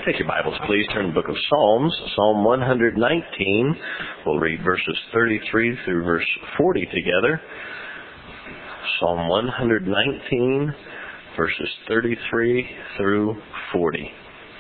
Take your Bibles, please. Turn to the book of Psalms, Psalm 119. We'll read verses 33 through verse 40 together. Psalm 119, verses 33 through 40.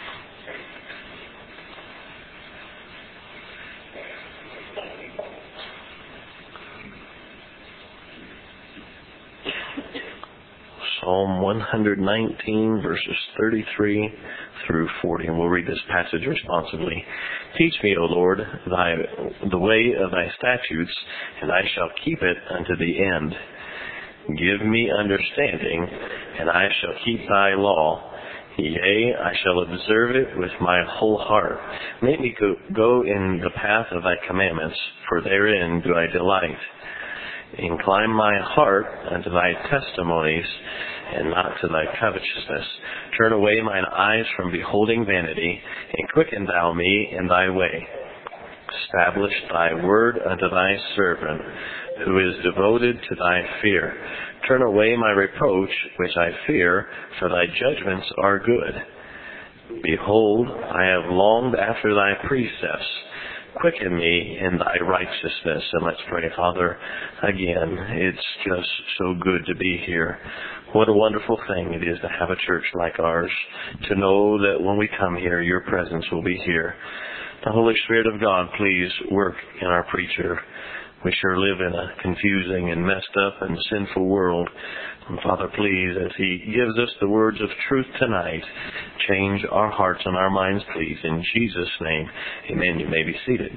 Psalm 119, verses 33 through 40. And we'll read this passage responsively. Teach me, O Lord, the way of thy statutes, and I shall keep it unto the end. Give me understanding, and I shall keep thy law. Yea, I shall observe it with my whole heart. Make me go in the path of thy commandments, for therein do I delight. Incline my heart unto thy testimonies, and not to thy covetousness. Turn away mine eyes from beholding vanity, and quicken thou me in thy way. Establish thy word unto thy servant, who is devoted to thy fear. Turn away my reproach, which I fear, for thy judgments are good. Behold, I have longed after thy precepts. Quicken me in thy righteousness. And let's pray. Father, again, it's just so good to be here. What a wonderful thing it is to have a church like ours, to know that when we come here, your presence will be here. The Holy Spirit of God, please work in our preacher. We sure live in a confusing and messed up and sinful world. And Father, please, as he gives us the words of truth tonight, change our hearts and our minds, please. In Jesus' name, amen. You may be seated.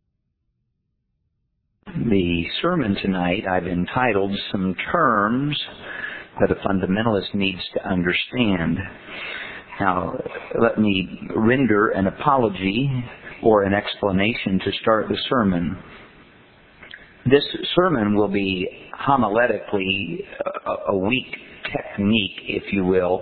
The sermon tonight I've entitled Some Terms That a Fundamentalist Needs to Understand. Now, let me render an apology or an explanation to start the sermon. This sermon will be homiletically a weak technique, if you will.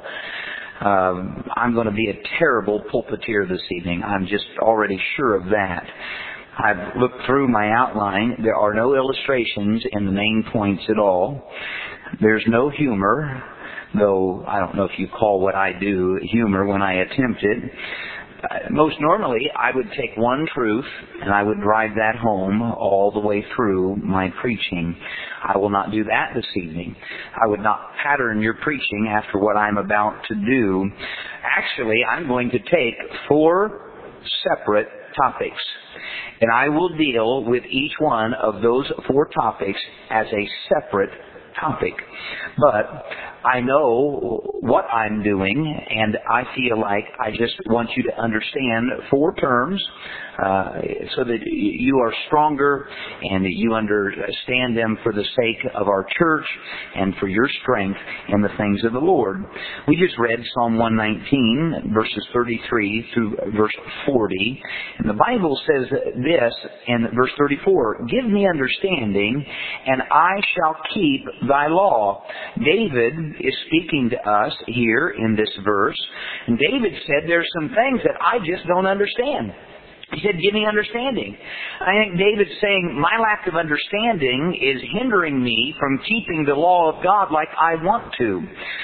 I'm going to be a terrible pulpiteer this evening. I'm just already sure of that. I've looked through my outline. There are no illustrations in the main points at all. There's no humor, though I don't know if you call what I do humor when I attempt it. Most normally, I would take one truth and I would drive that home all the way through my preaching. I will not do that this evening. I would not pattern your preaching after what I'm about to do. Actually, I'm going to take 4 separate topics, and I will deal with each one of those 4 topics as a separate topic. But I know what I'm doing, and I feel like I just want you to understand 4 terms so that you are stronger and that you understand them for the sake of our church and for your strength in the things of the Lord. We just read Psalm 119, verses 33 through verse 40. And the Bible says this in verse 34, Give me understanding, and I shall keep thy law. David is speaking to us here in this verse. And David said, there's some things that I just don't understand. He said, give me understanding. I think David's saying, my lack of understanding is hindering me from keeping the law of God like I want to.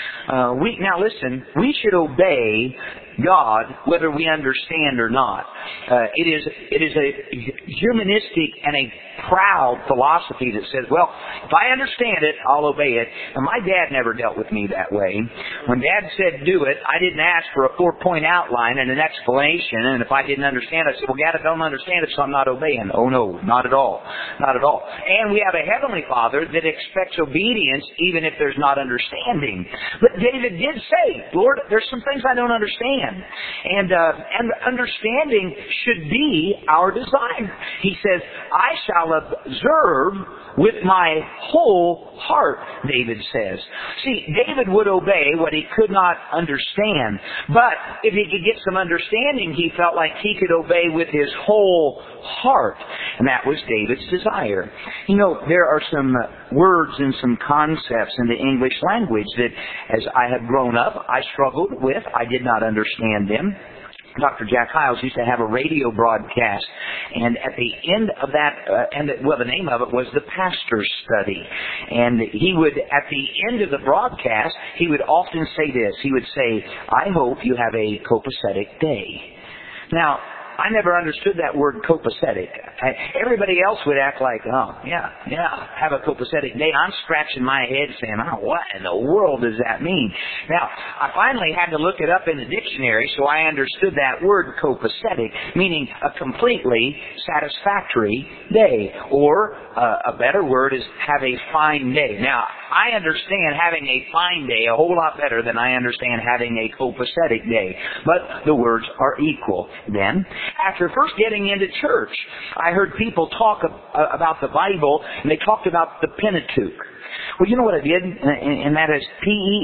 Now listen, we should obey God whether we understand or not. It is a humanistic and a proud philosophy that says, well, if I understand it, I'll obey it. And my dad never dealt with me that way. When Dad said do it, I didn't ask for a 4-point outline and an explanation. And if I didn't understand, I said, well, Dad, I don't understand it, so I'm not obeying. Oh, no, not at all. Not at all. And we have a Heavenly Father that expects obedience even if there's not understanding. But David did say, Lord, there's some things I don't understand. And understanding should be our desire. He says, I shall observe with my whole heart, David says. See, David would obey what he could not understand. But if he could get some understanding, he felt like he could obey with his whole heart. And that was David's desire. You know, there are some words and some concepts in the English language that as I have grown up, I struggled with. I did not understand them. Dr. Jack Hyles used to have a radio broadcast, and at the end of that, the name of it was The Pastor's Study. And he would, at the end of the broadcast, he would often say this. He would say, "I hope you have a copacetic day." Now, I never understood that word copacetic. Everybody else would act like, "Oh, yeah, have a copacetic day." I'm scratching my head saying, "Oh, what in the world does that mean?" Now, I finally had to look it up in the dictionary, so I understood that word copacetic, meaning a completely satisfactory day. Or, a better word is have a fine day. Now, I understand having a fine day a whole lot better than I understand having a copacetic day. But the words are equal. Then, after first getting into church, I heard people talk about the Bible, and they talked about the Pentateuch. Well, you know what I did? And that is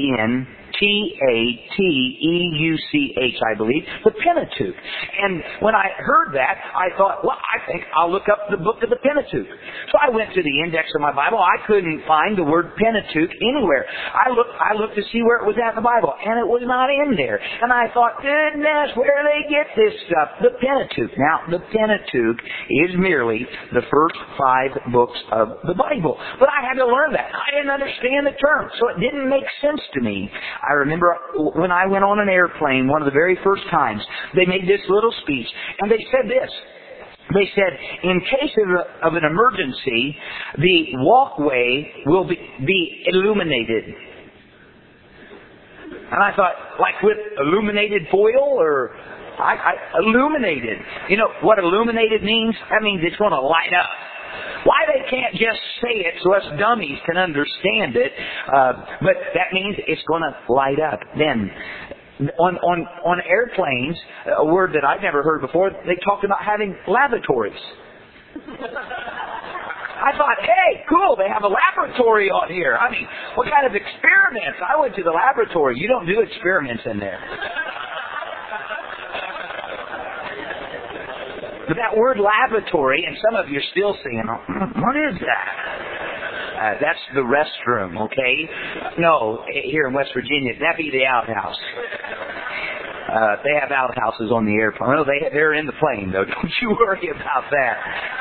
Pentateuch, I believe, the Pentateuch. And when I heard that, I thought, well, I think I'll look up the book of the Pentateuch. So I went to the index of my Bible. I couldn't find the word Pentateuch anywhere. I looked to see where it was at in the Bible, and it was not in there. And I thought, goodness, where do they get this stuff? The Pentateuch. Now, the Pentateuch is merely the first 5 books of the Bible. But I had to learn that. I didn't understand the term, so it didn't make sense to me. I remember when I went on an airplane, one of the very first times, they made this little speech, and they said this. They said, in case of an emergency, the walkway will be illuminated. And I thought, like with illuminated foil, or illuminated. You know what illuminated means? That means it's going to light up. Why they can't just say it so us dummies can understand it, but that means it's going to light up. Then, on airplanes, a word that I've never heard before, they talked about having lavatories. I thought, hey, cool, they have a laboratory on here. I mean, what kind of experiments? I went to the laboratory. You don't do experiments in there. But that word laboratory, and some of you are still saying, what is that? That's the restroom, okay? No, here in West Virginia, that'd be the outhouse. They have outhouses on the airplane. Well, they're in the plane, though. Don't you worry about that.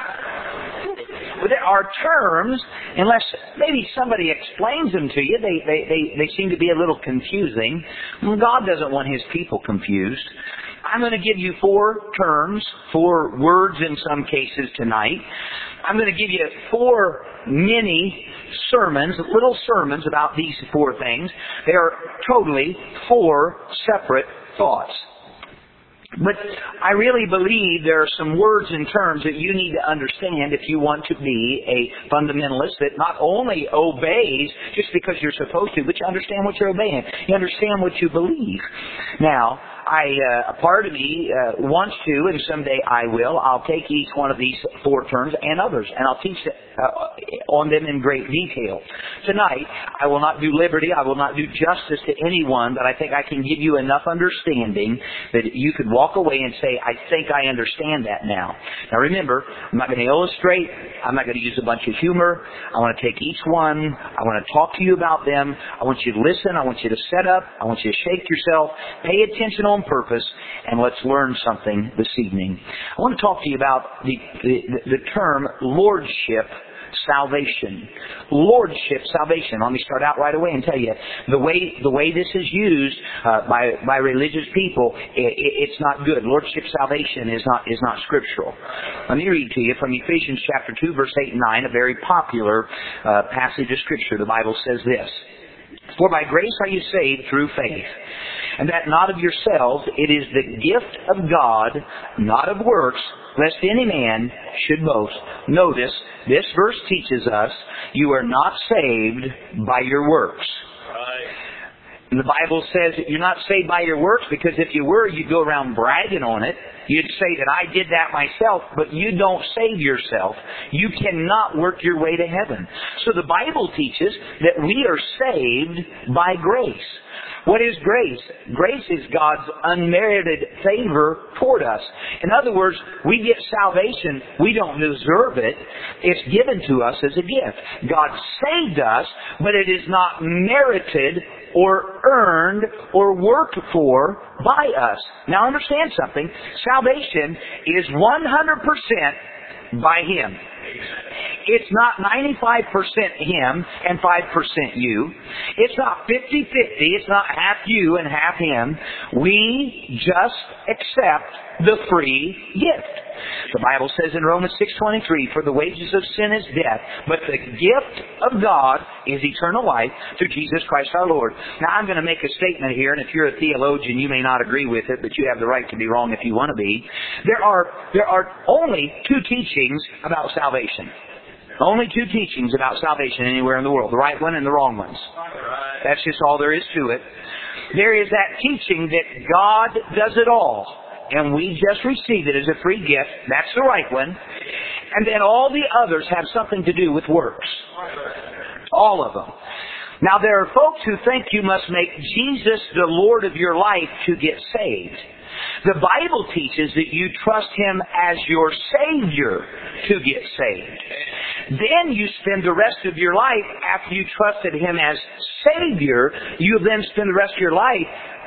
But there are terms, unless maybe somebody explains them to you, they seem to be a little confusing. God doesn't want His people confused. I'm going to give you 4 terms, 4 words in some cases tonight. I'm going to give you 4 mini sermons, little sermons about these 4 things. They are totally 4 separate thoughts. But I really believe there are some words and terms that you need to understand if you want to be a fundamentalist that not only obeys just because you're supposed to, but you understand what you're obeying. You understand what you believe. Now, a part of me wants to, and someday I will, I'll take each one of these 4 terms and others, and I'll teach on them in great detail. Tonight, I will not do liberty, I will not do justice to anyone, but I think I can give you enough understanding that you could walk away and say, I think I understand that now. Now remember, I'm not going to illustrate, I'm not going to use a bunch of humor. I want to take each one, I want to talk to you about them, I want you to listen, I want you to set up, I want you to shake yourself, pay attention on purpose, and let's learn something this evening. I want to talk to you about the term lordship salvation. Lordship salvation. Let me start out right away and tell you the way this is used by religious people. It's not good. Lordship salvation is not scriptural. Let me read to you from Ephesians chapter 2, verse 8 and 9, a very popular passage of scripture. The Bible says this: "For by grace are you saved through faith, and that not of yourselves, it is the gift of God, not of works, lest any man should boast." Notice, this verse teaches us you are not saved by your works. Right. And the Bible says that you're not saved by your works, because if you were, you'd go around bragging on it. You'd say that I did that myself, but you don't save yourself. You cannot work your way to heaven. So the Bible teaches that we are saved by grace. What is grace? Grace is God's unmerited favor toward us. In other words, we get salvation. We don't deserve it. It's given to us as a gift. God saved us, but it is not merited or earned or worked for by us. Now understand something. Salvation is 100% by Him. It's not 95% Him and 5% you. It's not 50-50. It's not half you and half Him. We just accept the free gift. The Bible says in Romans 6:23, for the wages of sin is death, but the gift of God is eternal life through Jesus Christ our Lord. Now I'm going to make a statement here, and if you're a theologian, you may not agree with it, but you have the right to be wrong if you want to be. There are only two teachings about salvation. Only two teachings about salvation anywhere in the world. The right one and the wrong ones. That's just all there is to it. There is that teaching that God does it all, and we just receive it as a free gift. That's the right one. And then all the others have something to do with works. All of them. Now there are folks who think you must make Jesus the Lord of your life to get saved. The Bible teaches that you trust Him as your Savior to get saved. Then you spend the rest of your life, after you trusted Him as Savior, you then spend the rest of your life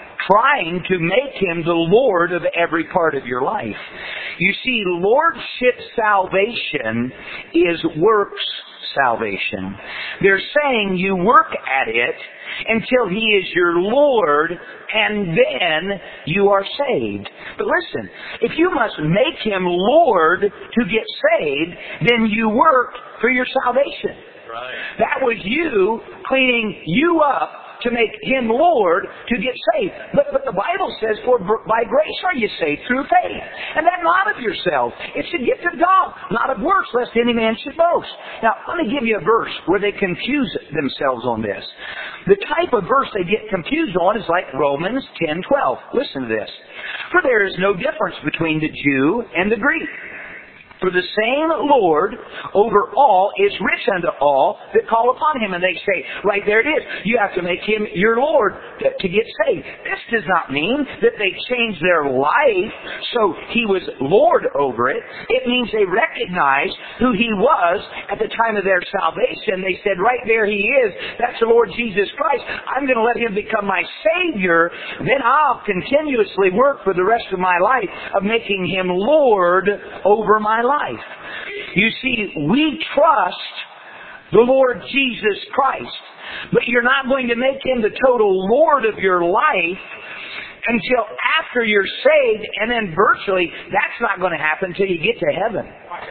trying to make Him the Lord of every part of your life. You see, Lordship salvation is works salvation. They're saying you work at it until He is your Lord, and then you are saved. But listen, if you must make Him Lord to get saved, then you work for your salvation. Right. That was you cleaning you up to make Him Lord to get saved. But the Bible says, for by grace are you saved through faith. And that not of yourselves. It's a gift of God, not of works, lest any man should boast. Now, let me give you a verse where they confuse themselves on this. The type of verse they get confused on is like Romans 10:12. Listen to this. For there is no difference between the Jew and the Greek. For the same Lord over all is rich unto all that call upon Him. And they say, right there it is. You have to make Him your Lord to get saved. This does not mean that they changed their life so He was Lord over it. It means they recognized who He was at the time of their salvation. They said, right there He is. That's the Lord Jesus Christ. I'm going to let Him become my Savior. Then I'll continuously work for the rest of my life of making Him Lord over my life. You see, we trust the Lord Jesus Christ, but you're not going to make Him the total Lord of your life until after you're saved, and then virtually that's not going to happen until you get to heaven.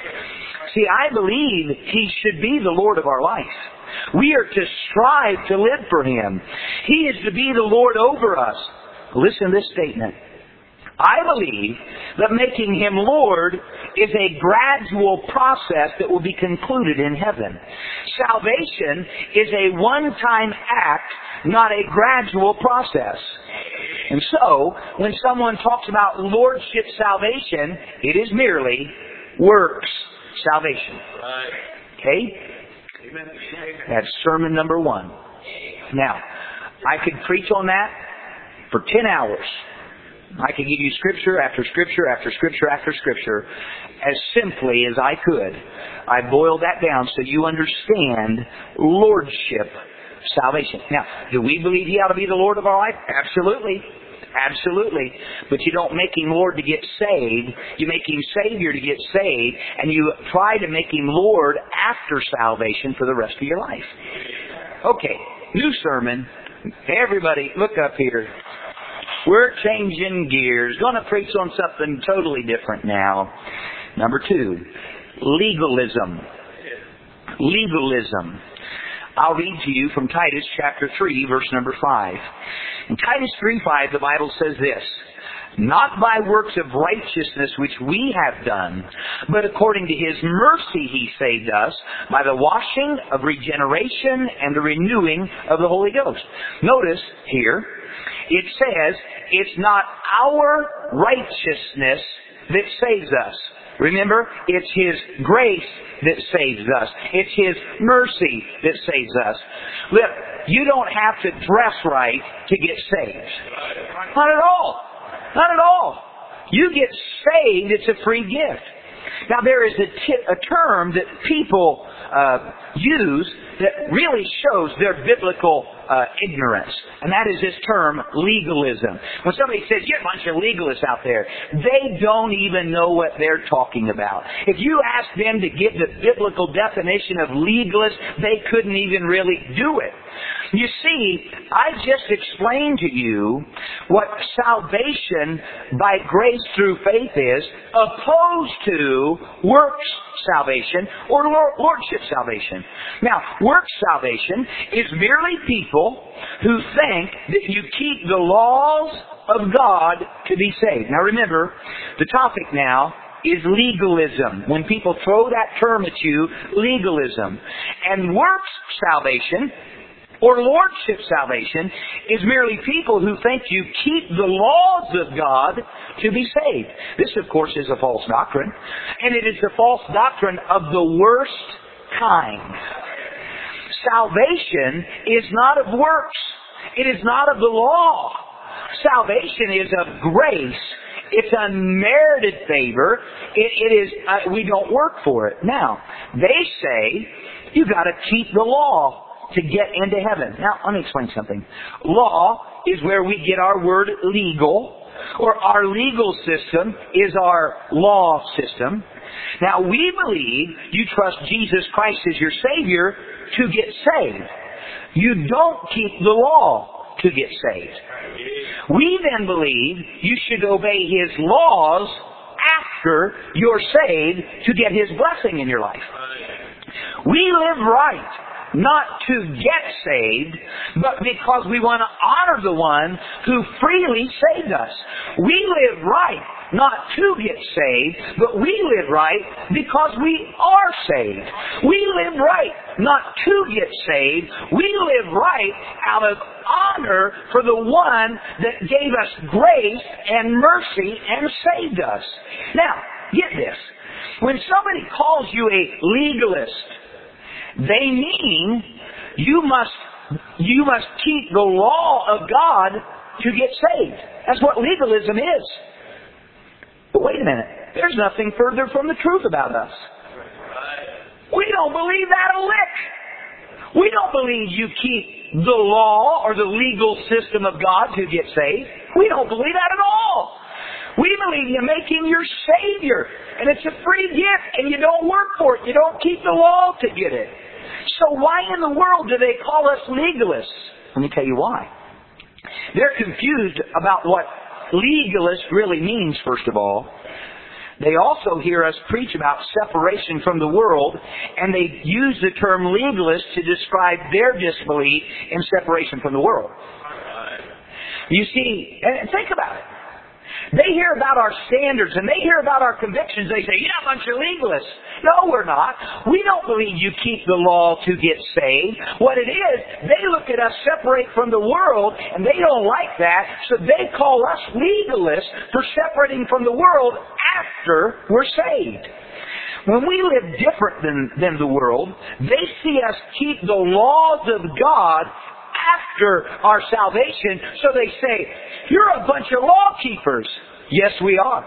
See, I believe He should be the Lord of our life. We are to strive to live for Him. He is to be the Lord over us. Listen to this statement. I believe that making Him Lord is a gradual process that will be concluded in heaven. Salvation is a one-time act, not a gradual process. And so, when someone talks about Lordship salvation, it is merely works salvation. Okay? That's sermon number 1. Now, I could preach on that for 10 hours. I could give you scripture after scripture after scripture after scripture as simply as I could. I boiled that down so you understand Lordship salvation. Now, do we believe He ought to be the Lord of our life? Absolutely. Absolutely. But you don't make Him Lord to get saved. You make Him Savior to get saved, and you try to make Him Lord after salvation for the rest of your life. Okay, new sermon. Everybody, look up here. We're changing gears. Going to preach on something totally different now. Number 2, legalism. Legalism. I'll read to you from Titus chapter 3, verse number 5. In Titus 3:5, the Bible says this, not by works of righteousness which we have done, but according to His mercy He saved us by the washing of regeneration and the renewing of the Holy Ghost. Notice here, it says, it's not our righteousness that saves us. Remember, it's His grace that saves us. It's His mercy that saves us. Look, you don't have to dress right to get saved. Not at all. Not at all. You get saved, it's a free gift. Now there is a term that people use that really shows their biblical ignorance. And that is this term, legalism. When somebody says, you're a bunch of legalists out there, they don't even know what they're talking about. If you ask them to give the biblical definition of legalist, they couldn't even really do it. You see, I just explained to you what salvation by grace through faith is, opposed to works salvation or lordship salvation. Now, works salvation is merely people who think that you keep the laws of God to be saved. Now remember, the topic now is legalism. When people throw that term at you, legalism. And works salvation or lordship salvation is merely people who think you keep the laws of God to be saved. This, of course, is a false doctrine. And it is the false doctrine of the worst kind. Salvation is not of works. It is not of the law. Salvation is of grace. It's unmerited favor. It is, we don't work for it. Now, they say, you got to keep the law to get into heaven. Now, let me explain something. Law is where we get our word legal, or our legal system is our law system. Now, we believe you trust Jesus Christ as your Savior to get saved. You don't keep the law to get saved. We then believe you should obey His laws after you're saved to get His blessing in your life. We live right, not to get saved, but because we want to honor the one who freely saved us. We live right, not to get saved, but we live right because we are saved. We live right, not to get saved. We live right out of honor for the one that gave us grace and mercy and saved us. Now, get this. When somebody calls you a legalist, they mean you must keep the law of God to get saved. That's what legalism is. But wait a minute. There's nothing further from the truth about us. We don't believe that a lick. We don't believe you keep the law or the legal system of God to get saved. We don't believe that at all. We believe you make Him your Savior. And it's a free gift. And you don't work for it. You don't keep the law to get it. So why in the world do they call us legalists? Let me tell you why. They're confused about what legalist really means, first of all. They also hear us preach about separation from the world, and they use the term legalist to describe their disbelief in separation from the world. You see, and think about it. They hear about our standards and they hear about our convictions. They say, you're a bunch of legalists. No, we're not. We don't believe you keep the law to get saved. What it is, they look at us separate from the world and they don't like that, so they call us legalists for separating from the world after we're saved. When we live different than the world, they see us keep the laws of God after our salvation, so they say, you're a bunch of law keepers. Yes, we are.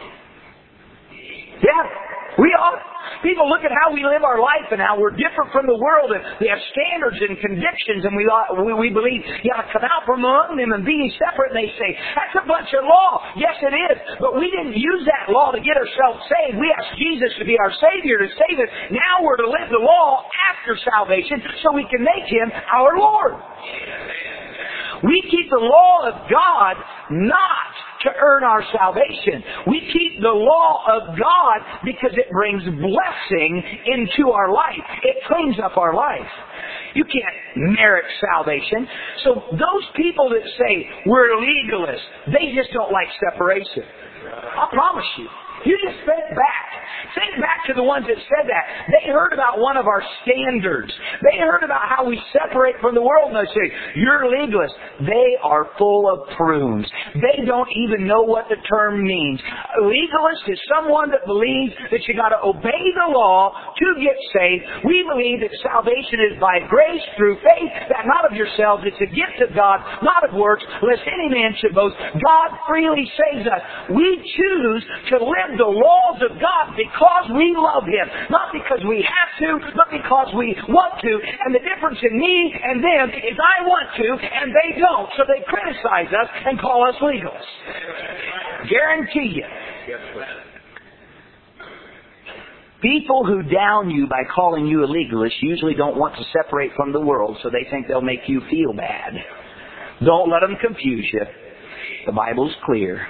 Yeah, we are. People look at how we live our life and how we're different from the world, and we have standards and convictions, and we believe you got to come out from among them and be separate, and they say, that's a bunch of law. Yes, it is, but we didn't use that law to get ourselves saved. We asked Jesus to be our Savior, to save us. Now we're to live the law after salvation so we can make Him our Lord. We keep the law of God not to earn our salvation. We keep the law of God because it brings blessing into our life. It cleans up our life. You can't merit salvation. So those people that say we're legalists, they just don't like separation. I promise you. You just think back. Think back to the ones that said that. They heard about one of our standards. They heard about how we separate from the world, and they say, you're legalists. They are full of prunes. They don't even know what the term means. A legalist is someone that believes that you got to obey the law to get saved. We believe that salvation is by grace through faith, that not of yourselves. It's a gift of God, not of works, lest any man should boast. God freely saves us. We choose to live the laws of God God because we love Him, not because we have to, but because we want to. And the difference in me and them is I want to and they don't. So they criticize us and call us legalists. Guarantee you. People who down you by calling you a legalist usually don't want to separate from the world, so they think they'll make you feel bad. Don't let them confuse you. The Bible's clear.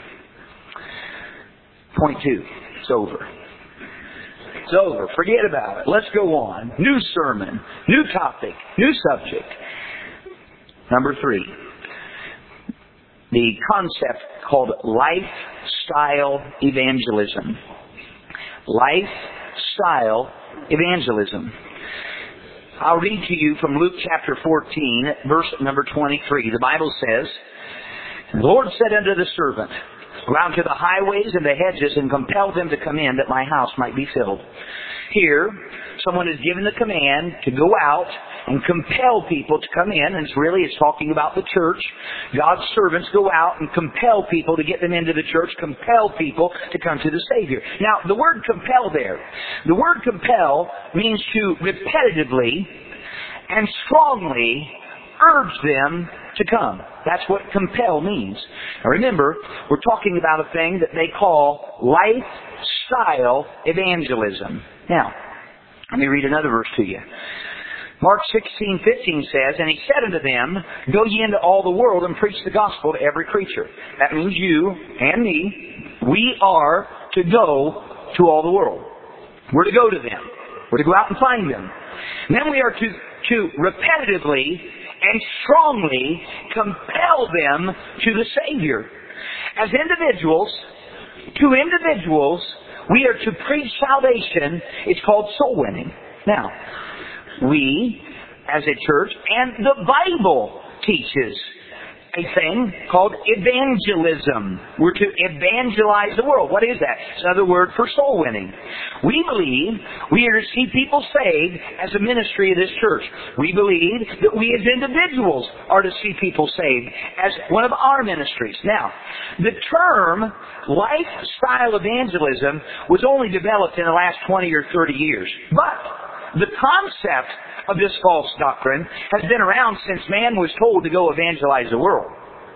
Point 2. It's over. It's over. Forget about it. Let's go on. New sermon. New topic. New subject. Number 3. The concept called lifestyle evangelism. Lifestyle evangelism. I'll read to you from Luke chapter 14, verse number 23. The Bible says, "The Lord said unto the servant, Go out to the highways and the hedges and compel them to come in that my house might be filled." Here, someone is given the command to go out and compel people to come in. And it's talking about the church. God's servants go out and compel people to get them into the church, compel people to come to the Savior. Now, the word compel there, the word compel means to repetitively and strongly urge them to come. That's what compel means. Now remember, we're talking about a thing that they call lifestyle evangelism. Now, let me read another verse to you. Mark 16:15 says, "And He said unto them, Go ye into all the world and preach the gospel to every creature." That means you and me, we are to go to all the world. We're to go to them. We're to go out and find them. And then we are to repetitively and strongly compel them to the Savior. As individuals, to individuals, we are to preach salvation. It's called soul winning. Now, we, as a church, and the Bible teaches a thing called evangelism. We're to evangelize the world. What is that? It's another word for soul winning. We believe we are to see people saved as a ministry of this church. We believe that we as individuals are to see people saved as one of our ministries. Now, the term lifestyle evangelism was only developed in the last 20 or 30 years. But the concept of this false doctrine has been around since man was told to go evangelize the world.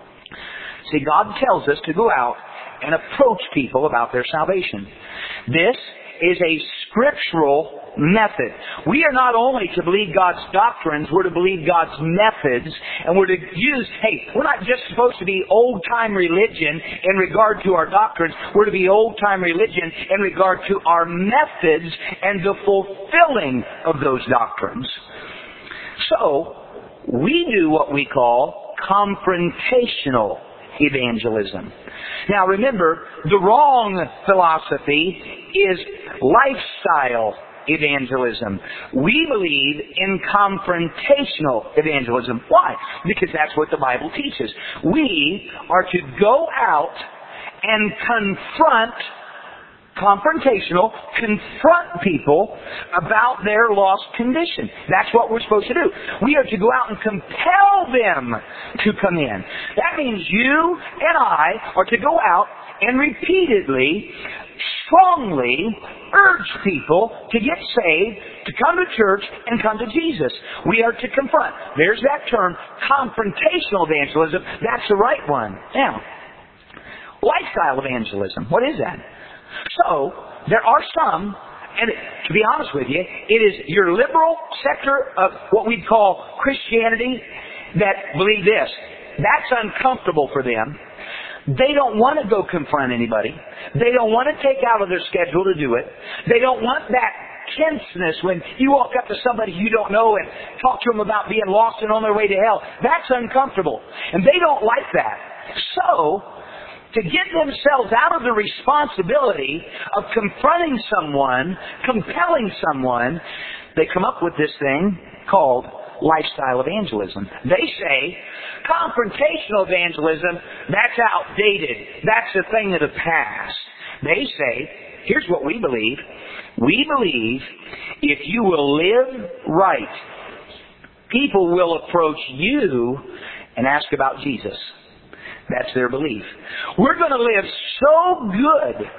See, God tells us to go out and approach people about their salvation. This is a scriptural method. We are not only to believe God's doctrines, we're to believe God's methods, and we're to use, we're not just supposed to be old-time religion in regard to our doctrines, we're to be old-time religion in regard to our methods and the fulfilling of those doctrines. So, we do what we call confrontational evangelism. Now remember, the wrong philosophy is lifestyle evangelism. We believe in confrontational evangelism. Why? Because that's what the Bible teaches. We are to go out and confront people about their lost condition. That's what we're supposed to do. We are to go out and compel them to come in. That means you and I are to go out and repeatedly, strongly urge people to get saved, to come to church, and come to Jesus. We are to confront. There's that term, confrontational evangelism. That's the right one. Now, lifestyle evangelism. What is that? So, there are some, and to be honest with you, it is your liberal sector of what we'd call Christianity that believe this. That's uncomfortable for them. They don't want to go confront anybody. They don't want to take out of their schedule to do it. They don't want that tenseness when you walk up to somebody you don't know and talk to them about being lost and on their way to hell. That's uncomfortable. And they don't like that. So, to get themselves out of the responsibility of confronting someone, compelling someone, they come up with this thing called lifestyle evangelism. They say, confrontational evangelism, that's outdated. That's a thing of the past. They say, here's what we believe. We believe if you will live right, people will approach you and ask about Jesus. That's their belief. We're going to live so good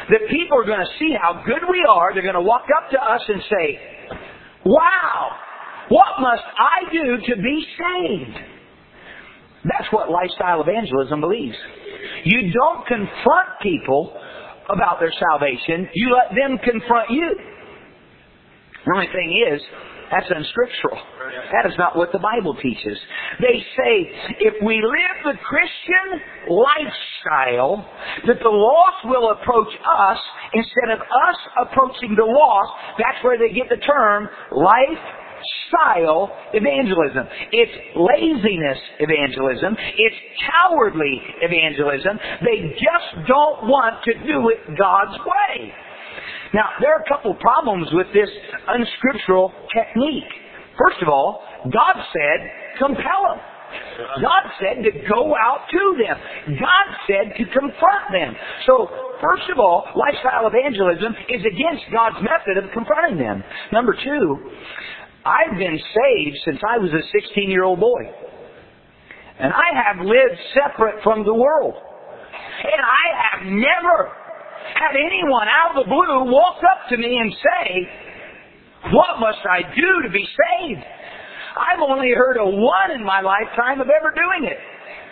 that people are going to see how good we are. They're going to walk up to us and say, wow, what must I do to be saved? That's what lifestyle evangelism believes. You don't confront people about their salvation. You let them confront you. The only thing is, that's unscriptural. That is not what the Bible teaches. They say, if we live the Christian lifestyle, that the lost will approach us instead of us approaching the lost. That's where they get the term lifestyle evangelism. It's laziness evangelism. It's cowardly evangelism. They just don't want to do it God's way. Now, there are a couple of problems with this unscriptural technique. First of all, God said, compel them. God said to go out to them. God said to confront them. So, first of all, lifestyle evangelism is against God's method of confronting them. Number two, I've been saved since I was a 16-year-old boy. And I have lived separate from the world. And I have never had anyone out of the blue walk up to me and say, what must I do to be saved? I've only heard of one in my lifetime of ever doing it.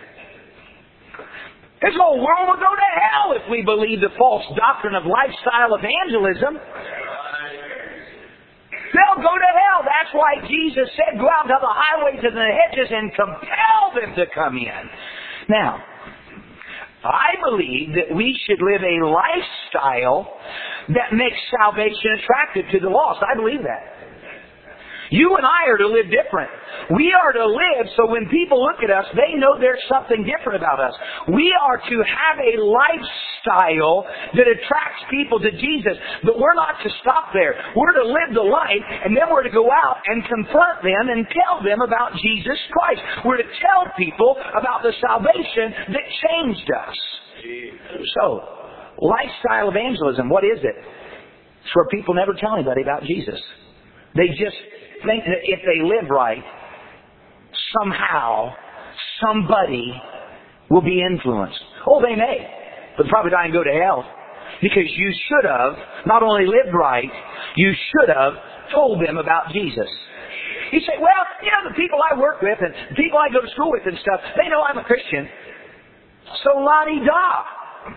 This whole world will go to hell if we believe the false doctrine of lifestyle evangelism. They'll go to hell. That's why Jesus said, go out to the highways and the hedges and compel them to come in. Now, I believe that we should live a lifestyle that makes salvation attractive to the lost. I believe that. You and I are to live different. We are to live so when people look at us, they know there's something different about us. We are to have a lifestyle that attracts people to Jesus. But we're not to stop there. We're to live the life, and then we're to go out and confront them and tell them about Jesus Christ. We're to tell people about the salvation that changed us. So, lifestyle evangelism, what is it? It's where people never tell anybody about Jesus. They just think that if they live right, somehow, somebody will be influenced. Oh, they may, but probably not go to hell. Because you should have not only lived right, you should have told them about Jesus. You say, well, the people I work with and the people I go to school with and stuff, they know I'm a Christian. So la-di-da.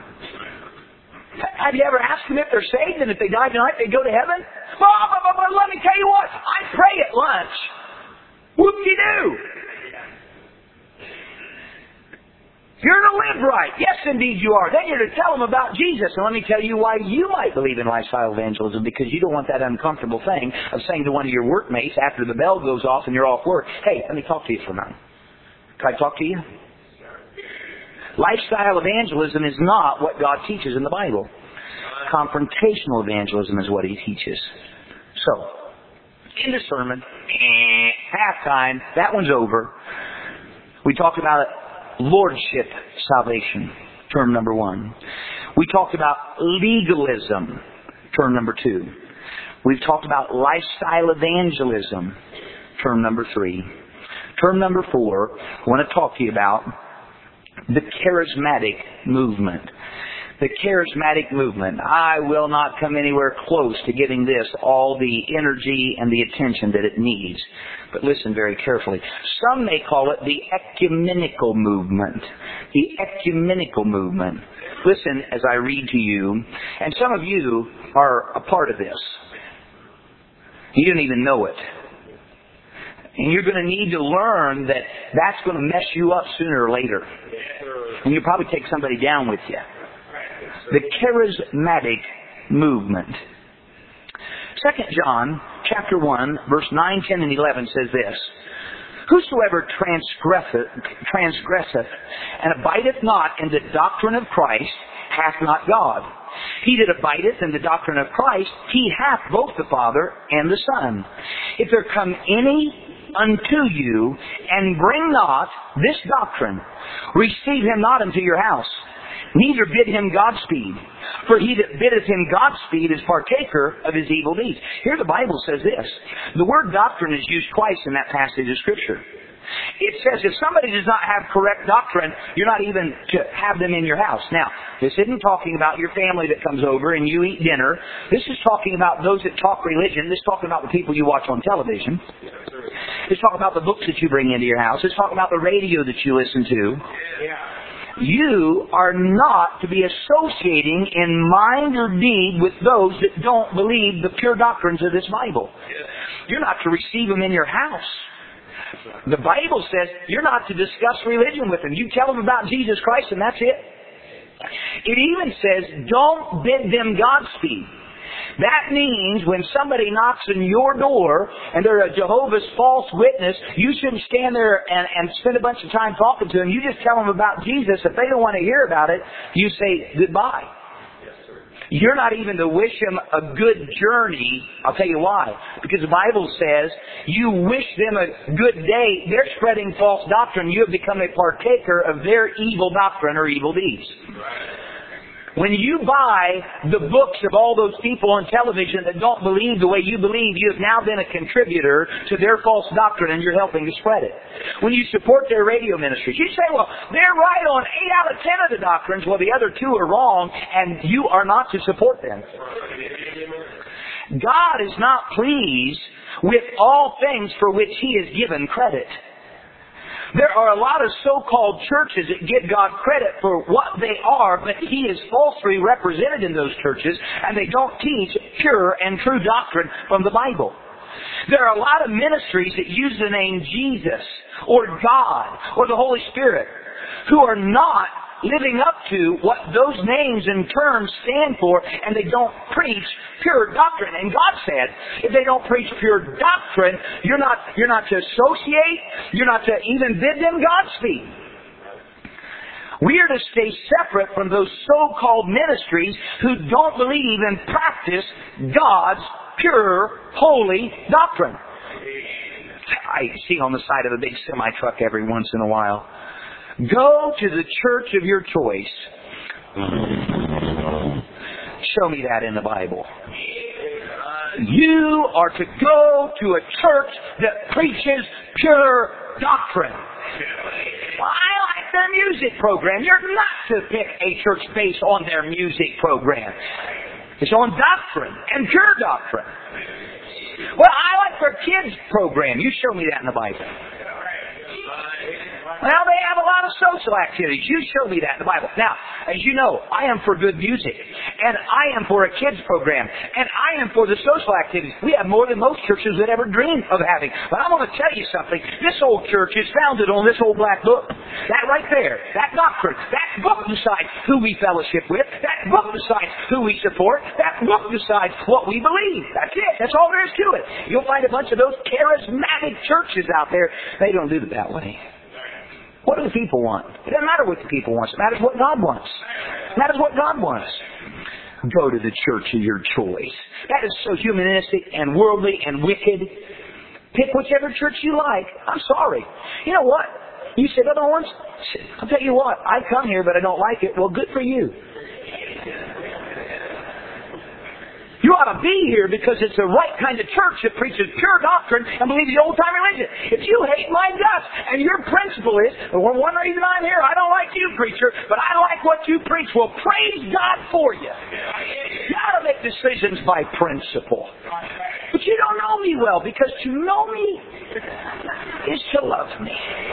Have you ever asked them if they're saved and if they die tonight, they go to heaven? But let me tell you what, I pray at lunch. Whoop-de-doo. You're to live right. Yes, indeed you are. Then you're to tell them about Jesus. And let me tell you why you might believe in lifestyle evangelism, because you don't want that uncomfortable thing of saying to one of your workmates after the bell goes off and you're off work, hey, let me talk to you for a moment. Can I talk to you? Lifestyle evangelism is not what God teaches in the Bible. Confrontational evangelism is what He teaches. So, in the sermon, halftime, that one's over. We talked about lordship salvation, term number 1. We talked about legalism, term number 2. We've talked about lifestyle evangelism, term number 3. Term number 4, I want to talk to you about the charismatic movement. The charismatic movement. I will not come anywhere close to giving this all the energy and the attention that it needs. But listen very carefully. Some may call it the ecumenical movement. The ecumenical movement. Listen as I read to you. And some of you are a part of this. You didn't even know it. And you're going to need to learn that that's going to mess you up sooner or later. And you'll probably take somebody down with you. The charismatic movement. 2 John chapter 1, verse 9, 10, and 11 says this. Whosoever transgresseth and abideth not in the doctrine of Christ hath not God. He that abideth in the doctrine of Christ, he hath both the Father and the Son. If there come any unto you, and bring not this doctrine, receive him not into your house, neither bid him Godspeed. For he that biddeth him Godspeed is partaker of his evil deeds. Here the Bible says this. The word doctrine is used twice in that passage of Scripture. It says if somebody does not have correct doctrine, you're not even to have them in your house. Now, this isn't talking about your family that comes over and you eat dinner. This is talking about those that talk religion. This is talking about the people you watch on television. It's talking about the books that you bring into your house. It's talking about the radio that you listen to. You are not to be associating in mind or deed with those that don't believe the pure doctrines of this Bible. You're not to receive them in your house. The Bible says you're not to discuss religion with them. You tell them about Jesus Christ and that's it. It even says don't bid them Godspeed. That means when somebody knocks on your door and they're a Jehovah's false witness, you shouldn't stand there and spend a bunch of time talking to them. You just tell them about Jesus. If they don't want to hear about it, you say goodbye. You're not even to wish them a good journey. I'll tell you why. Because the Bible says you wish them a good day. They're spreading false doctrine. You have become a partaker of their evil doctrine or evil deeds. When you buy the books of all those people on television that don't believe the way you believe, you have now been a contributor to their false doctrine and you're helping to spread it. When you support their radio ministries, you say, well, they're right on 8 out of 10 of the doctrines, well, the other 2 are wrong, and you are not to support them. God is not pleased with all things for which He is given credit. There are a lot of so-called churches that give God credit for what they are, but He is falsely represented in those churches, and they don't teach pure and true doctrine from the Bible. There are a lot of ministries that use the name Jesus, or God, or the Holy Spirit, who are not living up to what those names and terms stand for, and they don't preach pure doctrine. And God said, if they don't preach pure doctrine, you're not to associate, you're not to even bid them Godspeed. We are to stay separate from those so-called ministries who don't believe and practice God's pure, holy doctrine. I see on the side of a big semi-truck every once in a while. Go to the church of your choice. Show me that in the Bible. You are to go to a church that preaches pure doctrine. Well, I like their music program. You're not to pick a church based on their music program. It's on doctrine and pure doctrine. Well, I like their kids program. You show me that in the Bible. Well, they have a lot of social activities. You show me that in the Bible. Now, as you know, I am for good music. And I am for a kids program. And I am for the social activities. We have more than most churches that ever dream of having. But I'm going to tell you something. This old church is founded on this old black book. That right there. That doctrine. That book decides who we fellowship with. That book decides who we support. That book decides what we believe. That's it. That's all there is to it. You'll find a bunch of those charismatic churches out there. They don't do it that way. What do the people want? It doesn't matter what the people want. It matters what God wants. It matters what God wants. Go to the church of your choice. That is so humanistic and worldly and wicked. Pick whichever church you like. I'm sorry. You know what? You said, "Brother Owens, I'll tell you what. I come here, but I don't like it." Well, good for you. You ought to be here because it's the right kind of church that preaches pure doctrine and believes the old-time religion. If you hate my guts and your principle is, well, one reason I'm here, I don't like you, preacher, but I like what you preach, well, praise God for you. You ought to make decisions by principle. But you don't know me well, because to know me is to love me.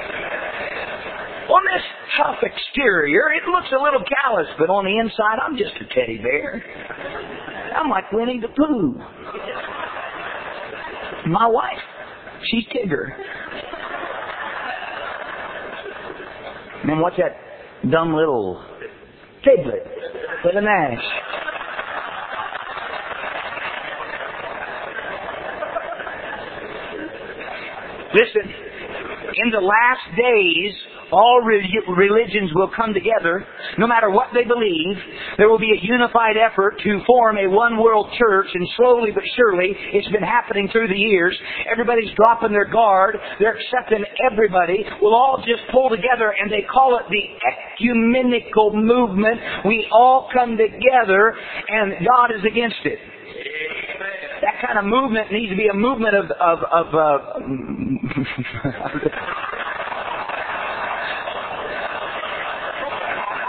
On this tough exterior, it looks a little callous, but on the inside, I'm just a teddy bear. I'm like Winnie the Pooh. My wife, she's Tigger. And then what's that dumb little Piglet with a mask? Listen, in the last days, all religions will come together, no matter what they believe. There will be a unified effort to form a one-world church, and slowly but surely, it's been happening through the years. Everybody's dropping their guard. They're accepting everybody. We'll all just pull together, and they call it the ecumenical movement. We all come together, and God is against it. That kind of movement needs to be a movement of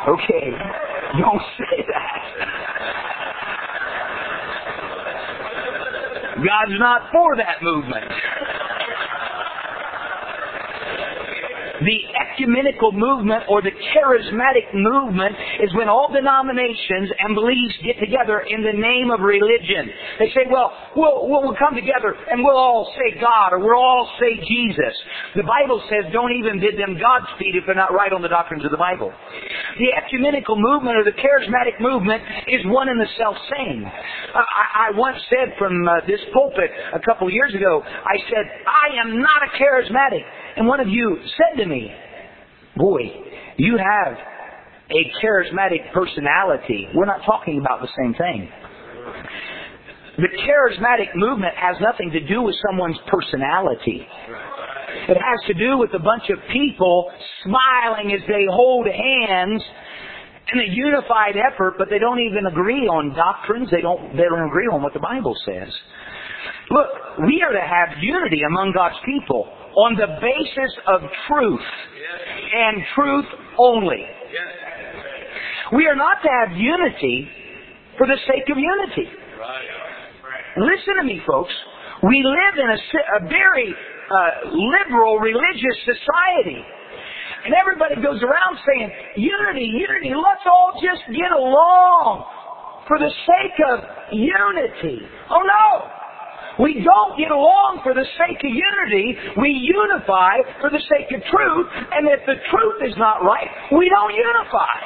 Okay, don't say that. God's not for that movement. The ecumenical movement or the charismatic movement is when all denominations and beliefs get together in the name of religion. They say, well, we'll come together and we'll all say God or we'll all say Jesus. The Bible says don't even bid them Godspeed if they're not right on the doctrines of the Bible. The ecumenical movement or the charismatic movement is one and the self-same. I once said from this pulpit a couple of years ago, I said, I am not a charismatic. And one of you said to me, boy, you have a charismatic personality. We're not talking about the same thing. The charismatic movement has nothing to do with someone's personality. It has to do with a bunch of people smiling as they hold hands in a unified effort, but they don't even agree on doctrines. They don't agree on what the Bible says. Look, we are to have unity among God's people on the basis of truth and truth only. We are not to have unity for the sake of unity. Listen to me, folks. We live in a very liberal religious society. And everybody goes around saying, unity, unity, let's all just get along for the sake of unity. Oh no! We don't get along for the sake of unity. We unify for the sake of truth. And if the truth is not right, we don't unify.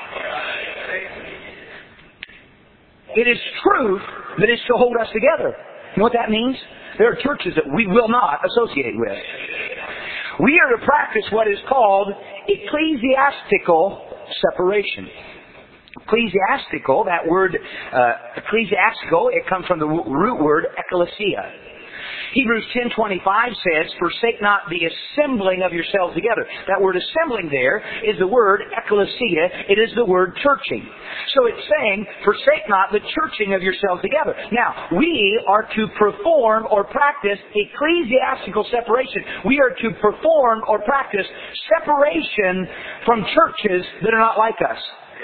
It is truth that is to hold us together. You know what that means? There are churches that we will not associate with. We are to practice what is called ecclesiastical separation. Ecclesiastical, that word ecclesiastical, it comes from the root word ecclesia. Hebrews 10:25 says, forsake not the assembling of yourselves together. That word assembling there is the word ecclesia. It is the word churching. So it's saying, forsake not the churching of yourselves together. Now, we are to perform or practice ecclesiastical separation. We are to perform or practice separation from churches that are not like us.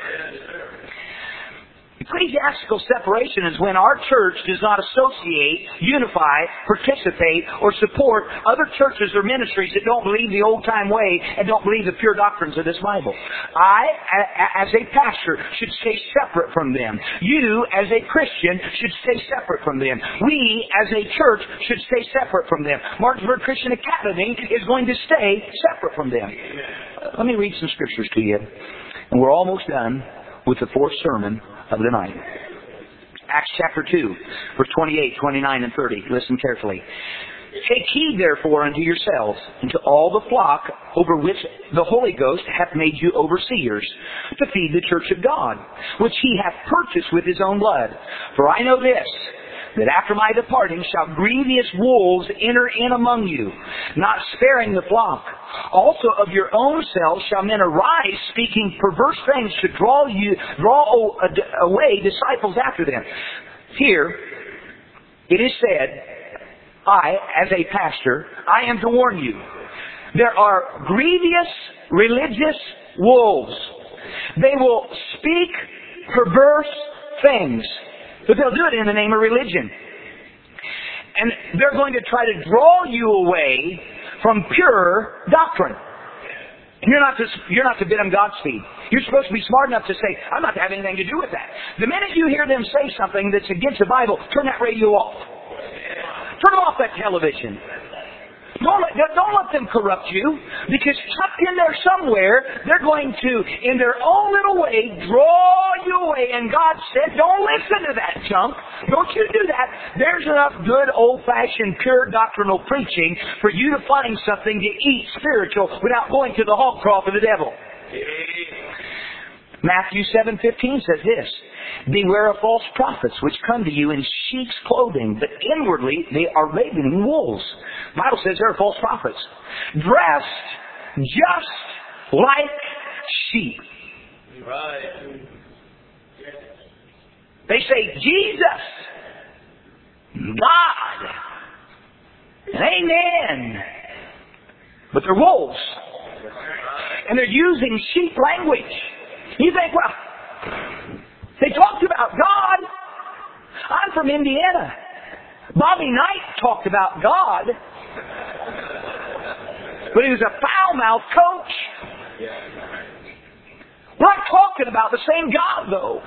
Ecclesiastical separation is when our church does not associate, unify, participate, or support other churches or ministries that don't believe the old-time way and don't believe the pure doctrines of this Bible. I, as a pastor, should stay separate from them. You, as a Christian, should stay separate from them. We, as a church, should stay separate from them. Martinsburg Christian Academy is going to stay separate from them. Let me read some scriptures to you. And we're almost done with the fourth sermon of the night. Acts chapter 2, verse 28, 29, and 30. Listen carefully. Take heed therefore unto yourselves, and to all the flock over which the Holy Ghost hath made you overseers, to feed the church of God, which he hath purchased with his own blood. For I know this, that after my departing shall grievous wolves enter in among you, not sparing the flock. Also of your own selves shall men arise, speaking perverse things to draw away disciples after them. Here, it is said, I, as a pastor, I am to warn you. There are grievous religious wolves. They will speak perverse things. But they'll do it in the name of religion. And they're going to try to draw you away from pure doctrine. And you're not to bid them Godspeed. You're supposed to be smart enough to say, I'm not to have anything to do with that. The minute you hear them say something that's against the Bible, turn that radio off. Turn off that television. Don't let them corrupt you, because tucked in there somewhere, they're going to, in their own little way, draw you away. And God said, don't listen to that junk. Don't you do that. There's enough good old-fashioned pure doctrinal preaching for you to find something to eat spiritual without going to the hog trough of the devil. Matthew 7:15 says this, beware of false prophets which come to you in sheep's clothing, but inwardly they are ravening wolves. The Bible says there are false prophets, dressed just like sheep. Right. They say Jesus, God, and Amen. But they're wolves. And they're using sheep language. You think, well, they talked about God. I'm from Indiana. Bobby Knight talked about God. But he was a foul-mouthed coach. We're not talking about the same God, though.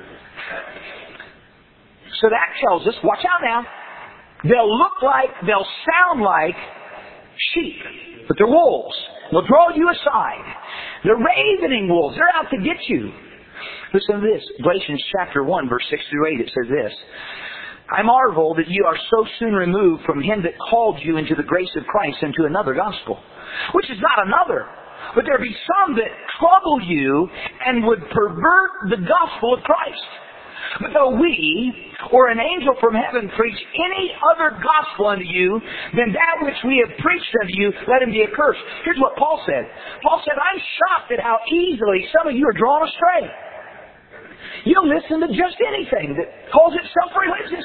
So that tells us, watch out now, they'll sound like sheep, but they're wolves. They'll draw you aside. They're ravening wolves. They're out to get you. Listen to this. Galatians chapter 1, verse 6 through 8, it says this. I marvel that you are so soon removed from Him that called you into the grace of Christ into another gospel, which is not another. But there be some that trouble you and would pervert the gospel of Christ. But though we, or an angel from heaven, preach any other gospel unto you than that which we have preached unto you, let him be accursed. Here's what Paul said. Paul said, I'm shocked at how easily some of you are drawn astray. You'll listen to just anything that calls itself religious.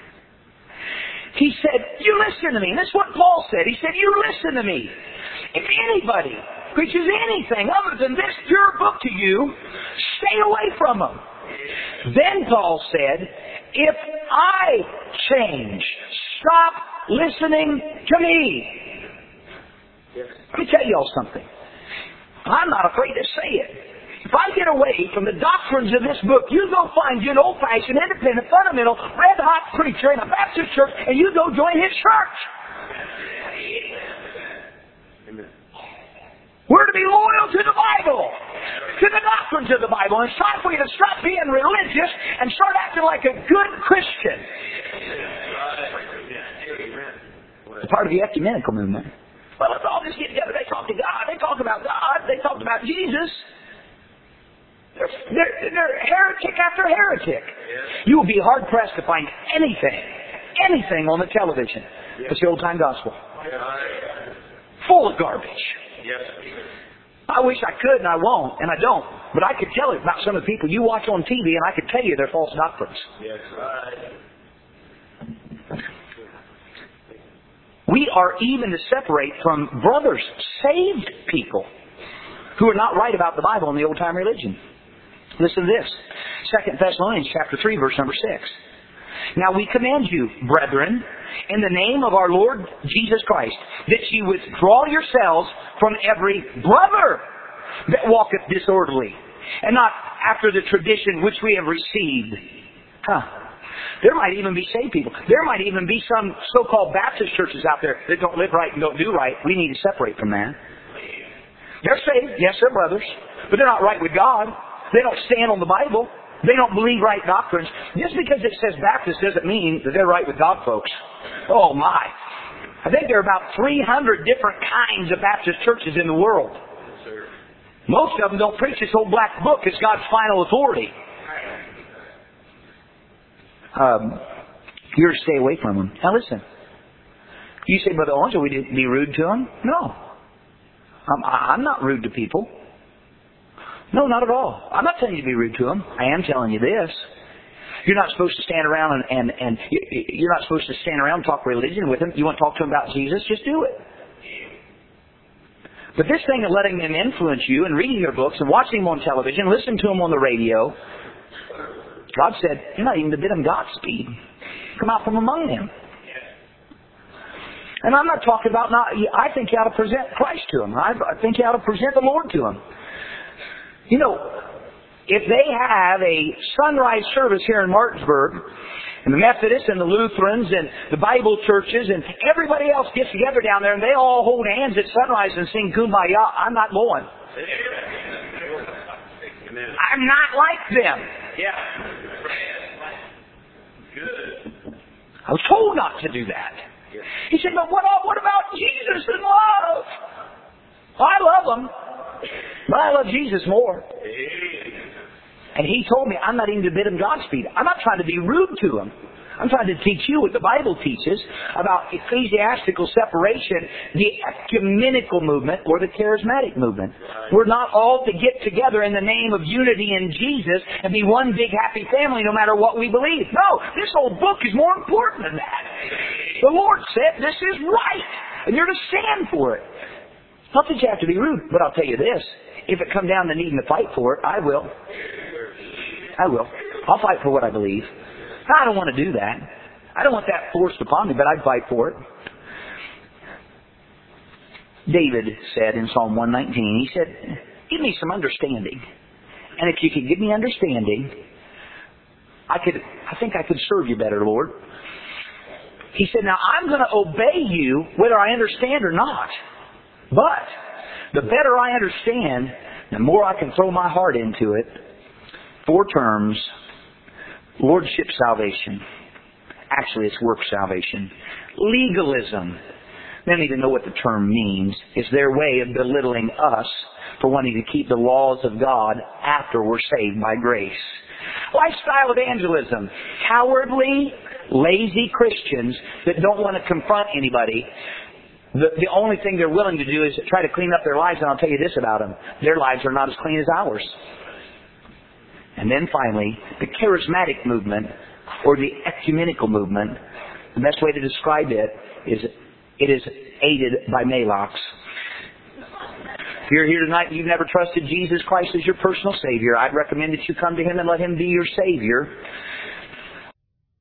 He said, you listen to me. And that's what Paul said. He said, you listen to me. If anybody preaches anything other than this pure book to you, stay away from them. Then Paul said, if I change, stop listening to me. Let me tell you all something. I'm not afraid to say it. If I get away from the doctrines of this book, you go find you an old-fashioned, independent, fundamental, red-hot preacher in a Baptist church, and you go join his church. Amen. We're to be loyal to the Bible, to the doctrines of the Bible. And it's time for you to stop being religious and start acting like a good Christian. It's part of the ecumenical movement. Well, let's all just get together. They talk to God. They talk about God. They talk about Jesus. They're heretic after heretic. You will be hard-pressed to find anything on the television. It's the old-time gospel. Full of garbage. I wish I could, and I won't, and I don't. But I could tell you about some of the people you watch on TV, and I could tell you they're false doctrines. We are even to separate from brothers, saved people, who are not right about the Bible and the old-time religion. Listen to this. 2 Thessalonians chapter 3, verse number 6. Now we command you, brethren, in the name of our Lord Jesus Christ, that ye withdraw yourselves from every brother that walketh disorderly, and not after the tradition which we have received. There might even be saved people. There might even be some so-called Baptist churches out there that don't live right and don't do right. We need to separate from that. They're saved. Yes, they're brothers. But they're not right with God. They don't stand on the Bible. They don't believe right doctrines. Just because it says Baptist doesn't mean that they're right with God, folks. Oh, my. I think there are about 300 different kinds of Baptist churches in the world. Most of them don't preach this old black book as God's final authority. You're to stay away from them. Now listen. You say, Brother Owens, are we to be rude to them? No. I'm not rude to people. No, not at all. I'm not telling you to be rude to them. I am telling you this. You're not supposed to stand around and you're not supposed to stand around and talk religion with them. You want to talk to them about Jesus? Just do it. But this thing of letting them influence you and reading your books and watching them on television, listening to them on the radio, God said, you're not even to bid them Godspeed. Come out from among them. And I'm not talking about I think you ought to present Christ to them. I think you ought to present the Lord to them. You know, if they have a sunrise service here in Martinsburg, and the Methodists and the Lutherans and the Bible churches and everybody else gets together down there and they all hold hands at sunrise and sing Kumbaya, I'm not going. I'm not like them. I was told not to do that. He said, but what about Jesus and love? Well, I love them. But I love Jesus more. And he told me I'm not even to bid him Godspeed. I'm not trying to be rude to him. I'm trying to teach you what the Bible teaches about ecclesiastical separation, the ecumenical movement or the charismatic movement. We're not all to get together in the name of unity in Jesus and be one big happy family no matter what we believe. No, this whole book is more important than that. The Lord said this is right, and you're to stand for it. Not that you have to be rude, but I'll tell you this. if it come down to needing to fight for it, I will. I'll fight for what I believe. I don't want to do that. I don't want that forced upon me, but I'd fight for it. David said in Psalm 119, he said, give me some understanding. And if you could give me understanding, I think I could serve you better, Lord. He said, now I'm going to obey you whether I understand or not. But the better I understand, the more I can throw my heart into it. 4 terms. Lordship salvation. Actually, it's work salvation. Legalism. They don't even know what the term means. It's their way of belittling us for wanting to keep the laws of God after we're saved by grace. Lifestyle evangelism. Cowardly, lazy Christians that don't want to confront anybody. The only thing they're willing to do is try to clean up their lives, and I'll tell you this about them. Their lives are not as clean as ours. And then finally, the charismatic movement, or the ecumenical movement, the best way to describe it is aided by Malox. If you're here tonight and you've never trusted Jesus Christ as your personal Savior, I'd recommend that you come to Him and let Him be your Savior.